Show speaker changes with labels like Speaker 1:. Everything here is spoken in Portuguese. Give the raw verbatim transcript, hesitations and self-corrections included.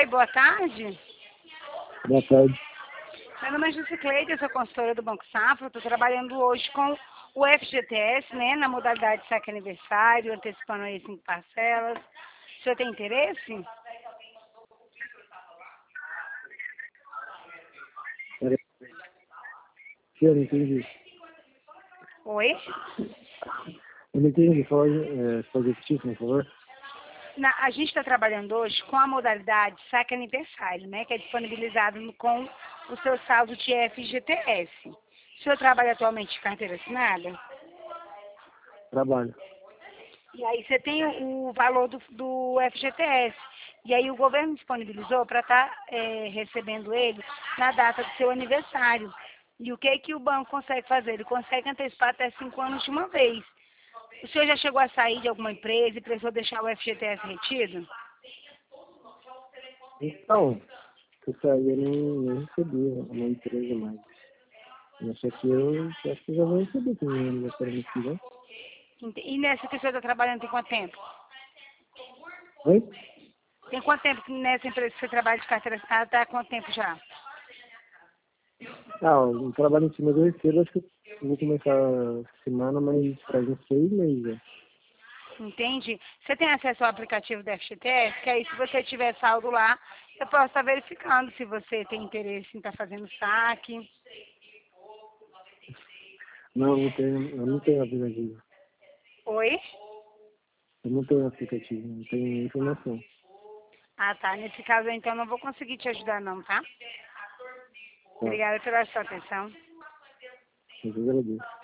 Speaker 1: Oi, boa tarde.
Speaker 2: Boa tarde.
Speaker 1: Meu nome é Jusicleide, eu sou consultora do Banco Safra. Estou trabalhando hoje com o F G T S, né, na modalidade saque aniversário, antecipando aí cinco parcelas. O senhor tem interesse?
Speaker 2: Peraí. Eu não entendi.
Speaker 1: Oi?
Speaker 2: Eu não entendi. Fala, é, pode repetir, por favor?
Speaker 1: Na, a gente está trabalhando hoje com a modalidade saque aniversário, né, que é disponibilizado no- com o seu saldo de F G T S. O senhor trabalha atualmente de carteira assinada?
Speaker 2: Trabalho.
Speaker 1: E aí você tem o, o valor do, do F G T S. E aí o governo disponibilizou para estar recebendo ele na data do seu aniversário. E o que que o banco consegue fazer? Ele consegue antecipar até cinco anos de uma vez. O senhor já chegou a sair de alguma empresa e precisou deixar o F G T S retido?
Speaker 2: Então, eu saí, eu não, não recebi uma empresa mais. Essa aqui eu acho que já vou receber com o meu aniversário mês que vem.
Speaker 1: Ent- E nessa que o senhor está trabalhando tem quanto tempo?
Speaker 2: Oi?
Speaker 1: Tem quanto tempo que nessa empresa que você trabalha de carteira assinada? Está há quanto tempo já?
Speaker 2: Ah, o trabalho em cima do recebo, acho que eu vou começar essa semana, mas faz uns seis meses já.
Speaker 1: Entende? Você tem acesso ao aplicativo do F G T S, que aí se você tiver saldo lá, eu posso estar verificando se você tem interesse em estar fazendo saque.
Speaker 2: Não, não tenho, eu não tenho aplicativo.
Speaker 1: Oi?
Speaker 2: Eu não tenho aplicativo, não tenho informação.
Speaker 1: Ah, tá. Nesse caso, então, não vou conseguir te ajudar, não, tá?
Speaker 2: Tá,
Speaker 1: Obrigada pela sua atenção.
Speaker 2: eu agradeço.